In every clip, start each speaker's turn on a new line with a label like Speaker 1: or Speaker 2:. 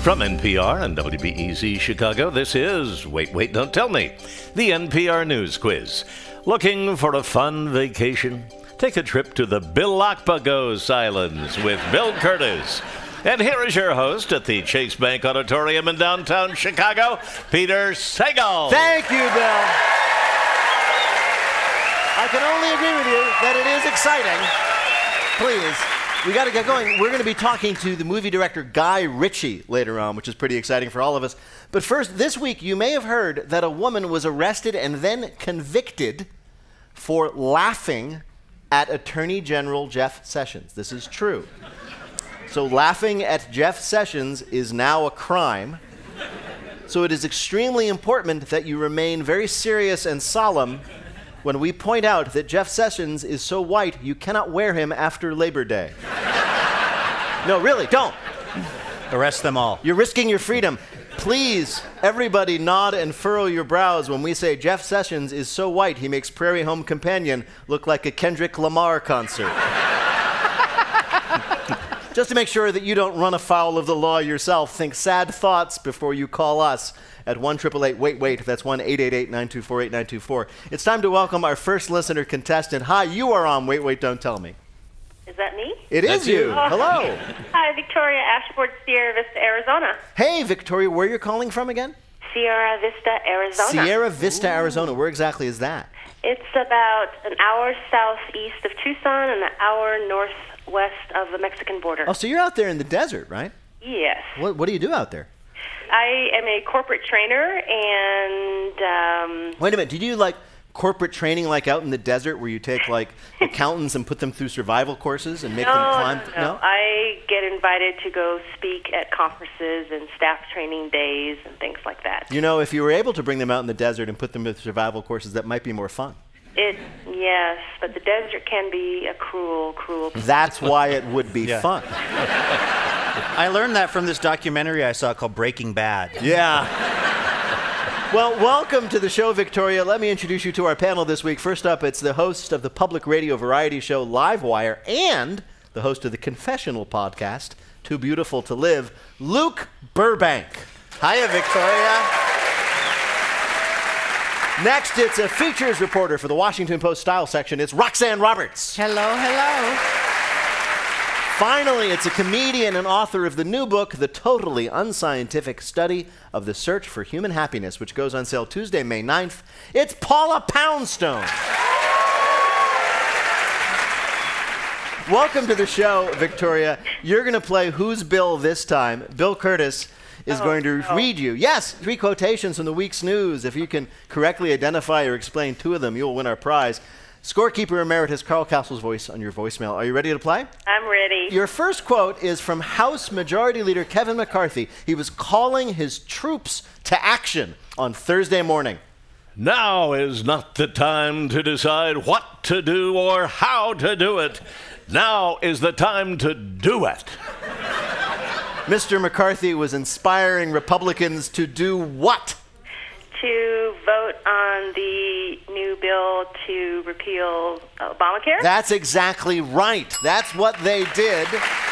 Speaker 1: From NPR and WBEZ Chicago, this is Wait, Wait, Don't Tell Me, the NPR News Quiz. Looking for a fun vacation? Take a trip to the Galapagos Islands with Bill Curtis. And here is your host at the Chase Bank Auditorium in downtown Chicago, Peter Sagal.
Speaker 2: Thank you, Bill. I can only agree with you that it is exciting. Please. We got to get going. We're going to be talking to the movie director Guy Ritchie later on, which is pretty exciting for all of us. But first, this week, you may have heard that a woman was arrested and then convicted for laughing at Attorney General Jeff Sessions. This is true. So laughing at Jeff Sessions is now a crime. So it is extremely important that you remain very serious and solemn when we point out that Jeff Sessions is so white you cannot wear him after Labor Day. No, really, don't.
Speaker 3: Arrest them all.
Speaker 2: You're risking your freedom. Please, everybody nod and furrow your brows when we say Jeff Sessions is so white he makes Prairie Home Companion look like a Kendrick Lamar concert. Just to make sure that you don't run afoul of the law yourself, think sad thoughts before you call us at 1-888-WAIT-WAIT. That's 1-888-924-8924. It's time to welcome our first listener contestant. Hi, you are on Wait, Wait, Don't Tell Me.
Speaker 4: Is that me?
Speaker 2: It is you.
Speaker 4: Oh.
Speaker 2: Hello.
Speaker 4: Hi, Victoria Ashford, Sierra Vista, Arizona.
Speaker 2: Hey, Victoria, where you're calling from again?
Speaker 4: Sierra Vista, Arizona.
Speaker 2: Sierra Vista, Arizona. Where exactly is that?
Speaker 4: It's about an hour southeast of Tucson and an hour northwest of the Mexican border.
Speaker 2: Oh, so you're out there in the desert, right?
Speaker 4: Yes.
Speaker 2: What do you do out there?
Speaker 4: I am a corporate trainer, and
Speaker 2: Wait a minute. Did you like corporate training like out in the desert where you take like accountants and put them through survival courses and make them climb?
Speaker 4: No. I get invited to go speak at conferences and staff training days and things like that.
Speaker 2: You know, if you were able to bring them out in the desert and put them through survival courses, that might be more fun.
Speaker 4: Yes, but the desert can be a cruel place.
Speaker 2: That's why it would be fun.
Speaker 3: I learned that from this documentary I saw called Breaking Bad.
Speaker 2: Yeah. Well, welcome to the show, Victoria. Let me introduce you to our panel this week. First up, it's the host of the public radio variety show Livewire and the host of the Confessional podcast, Too Beautiful to Live, Luke Burbank.
Speaker 3: Hiya, Victoria.
Speaker 2: Next, it's a features reporter for the Washington Post Style section. It's Roxanne Roberts.
Speaker 5: Hello, hello.
Speaker 2: Finally, it's a comedian and author of the new book, The Totally Unscientific Study of the Search for Human Happiness, which goes on sale Tuesday, May 9th. It's Paula Poundstone. Welcome to the show, Victoria. You're going to play Who's Bill this time. Bill Curtis is going to read you. Yes, 3 quotations from the week's news. If you can correctly identify or explain 2 of them, you'll win our prize. Scorekeeper Emeritus Carl Castle's voice on your voicemail. Are you ready to play?
Speaker 4: I'm ready.
Speaker 2: Your first quote is from House Majority Leader Kevin McCarthy. He was calling his troops to action on Thursday morning.
Speaker 1: Now is not the time to decide what to do or how to do it. Now is the time to do it.
Speaker 2: Mr. McCarthy was inspiring Republicans to do what?
Speaker 4: To vote on the new bill to repeal Obamacare?
Speaker 2: That's exactly right. That's what they did.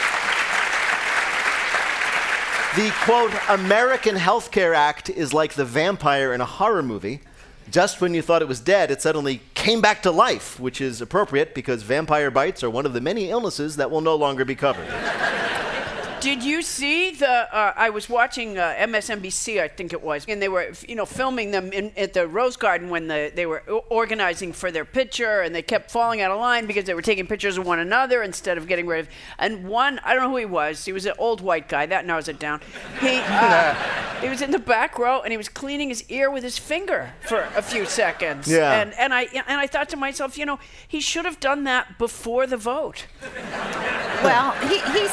Speaker 2: The, quote, American Health Care Act is like the vampire in a horror movie. Just when you thought it was dead, it suddenly came back to life, which is appropriate because vampire bites are one of the many illnesses that will no longer be covered.
Speaker 5: Did you see the? I was watching MSNBC, I think it was, and they were, filming them at the Rose Garden when they were organizing for their picture, and they kept falling out of line because they were taking pictures of one another instead of getting rid of. And one, I don't know who he was. He was an old white guy. That narrows it down. He was in the back row, and he was cleaning his ear with his finger for a few seconds.
Speaker 2: Yeah.
Speaker 5: And I thought to myself, he should have done that before the vote.
Speaker 6: Well, he's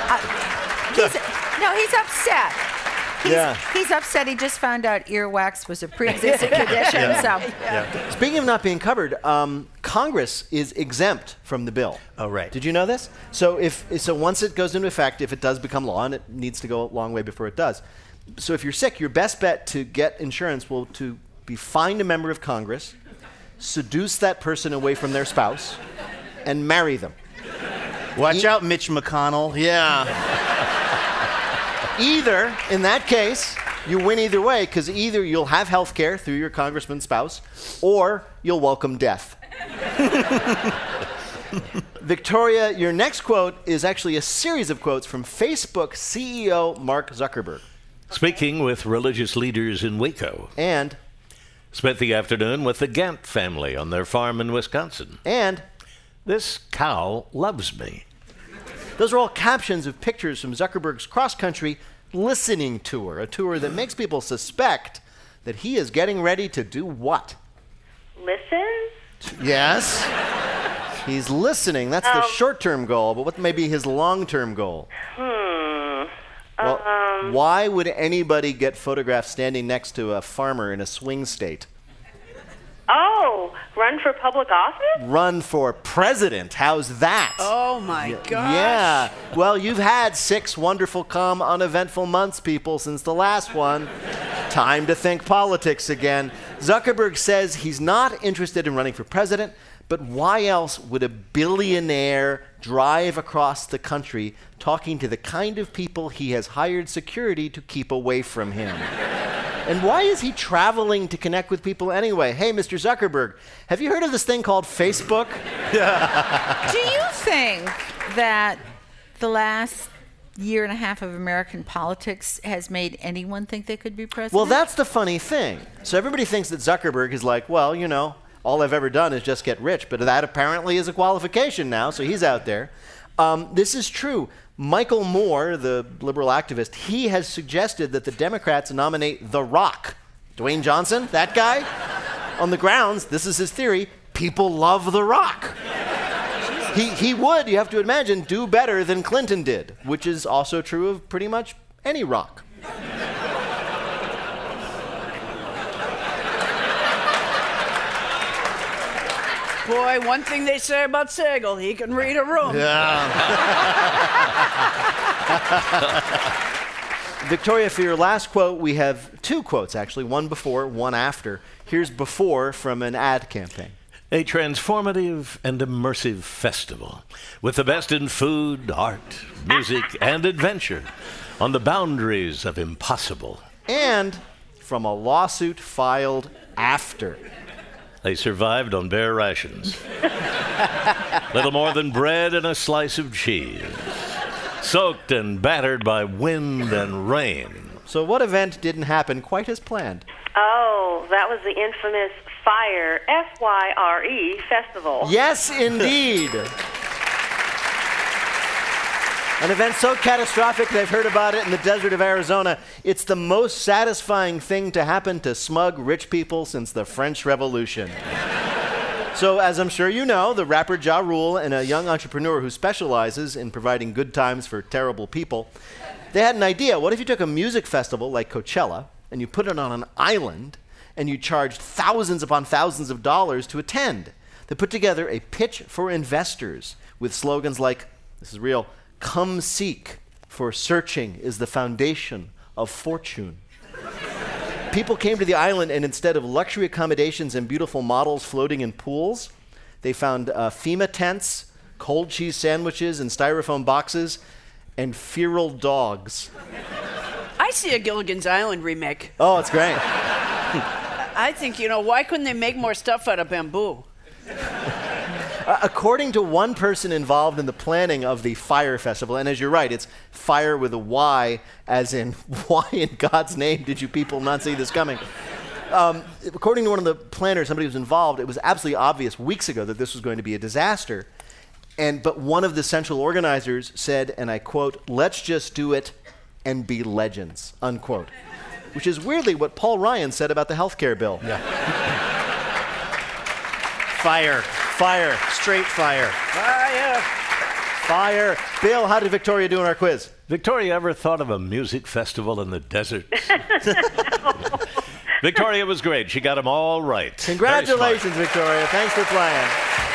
Speaker 6: upset. He's upset. He just found out earwax was a pre-existing condition.
Speaker 2: Speaking of not being covered, Congress is exempt from the bill.
Speaker 3: Oh, right.
Speaker 2: Did you know this? So once it goes into effect, if it does become law, and it needs to go a long way before it does. So if you're sick, your best bet to get insurance will to be find a member of Congress, seduce that person away from their spouse, and marry them.
Speaker 3: Watch out, Mitch McConnell.
Speaker 2: Yeah. Either, in that case, you win either way, because either you'll have health care through your congressman spouse, or you'll welcome death. Victoria, your next quote is actually a series of quotes from Facebook CEO Mark Zuckerberg.
Speaker 1: Speaking with religious leaders in Waco.
Speaker 2: And
Speaker 1: spent the afternoon with the Gant family on their farm in Wisconsin.
Speaker 2: And
Speaker 1: this cow loves me.
Speaker 2: Those are all captions of pictures from Zuckerberg's cross-country listening tour, a tour that makes people suspect that he is getting ready to do what?
Speaker 4: Listen?
Speaker 2: Yes. He's listening. That's the short-term goal, but what may be his long-term goal? Well, why would anybody get photographed standing next to a farmer in a swing state?
Speaker 4: Oh, run for public office?
Speaker 2: Run for president. How's that?
Speaker 5: Oh, my gosh.
Speaker 2: Yeah. Well, you've had 6 wonderful, calm, uneventful months, people, since the last one. Time to think politics again. Zuckerberg says he's not interested in running for president, but why else would a billionaire drive across the country talking to the kind of people he has hired security to keep away from him? And why is he traveling to connect with people anyway? Hey, Mr. Zuckerberg, have you heard of this thing called Facebook?
Speaker 6: Do you think that the last year and a half of American politics has made anyone think they could be president?
Speaker 2: Well, that's the funny thing. So everybody thinks that Zuckerberg is like, well, you know, all I've ever done is just get rich. But that apparently is a qualification now, so he's out there. This is true. Michael Moore, the liberal activist, he has suggested that the Democrats nominate The Rock, Dwayne Johnson, that guy, on the grounds, this is his theory, people love The Rock. He would, you have to imagine, do better than Clinton did, which is also true of pretty much any rock.
Speaker 5: Boy, one thing they say about Sagal, he can read a room.
Speaker 2: Victoria, for your last quote, we have 2 quotes, actually, one before, one after. Here's before from an ad campaign.
Speaker 1: A transformative and immersive festival with the best in food, art, music, and adventure on the boundaries of impossible.
Speaker 2: And from a lawsuit filed after.
Speaker 1: They survived on bare rations. Little more than bread and a slice of cheese. Soaked and battered by wind and rain.
Speaker 2: So what event didn't happen quite as planned?
Speaker 4: Oh, that was the infamous FYRE, F-Y-R-E, festival.
Speaker 2: Yes, indeed. An event so catastrophic they've heard about it in the desert of Arizona. It's the most satisfying thing to happen to smug rich people since the French Revolution. So, as I'm sure you know, the rapper Ja Rule and a young entrepreneur who specializes in providing good times for terrible people, they had an idea. What if you took a music festival like Coachella and you put it on an island and you charged thousands upon thousands of dollars to attend? They put together a pitch for investors with slogans like, this is real, "Come seek, for searching is the foundation of fortune." People came to the island, and instead of luxury accommodations and beautiful models floating in pools, they found FEMA tents, cold cheese sandwiches in styrofoam boxes, and feral dogs.
Speaker 5: I see a Gilligan's Island remake.
Speaker 2: Oh, it's great.
Speaker 5: I think, why couldn't they make more stuff out of bamboo?
Speaker 2: According to one person involved in the planning of the FYRE Festival, and as you're right, it's fire with a Y, as in, why in God's name did you people not see this coming? According to one of the planners, somebody who was involved, it was absolutely obvious weeks ago that this was going to be a disaster. But one of the central organizers said, and I quote, "Let's just do it and be legends," unquote. Which is weirdly what Paul Ryan said about the healthcare bill.
Speaker 3: Yeah. Fire.
Speaker 2: Fire.
Speaker 3: Straight fire.
Speaker 5: Fire.
Speaker 2: Fire. Bill, how did Victoria do in our quiz?
Speaker 1: Victoria, ever thought of a music festival in the desert? Victoria was great. She got them all right.
Speaker 2: Congratulations, Victoria. Thanks for playing.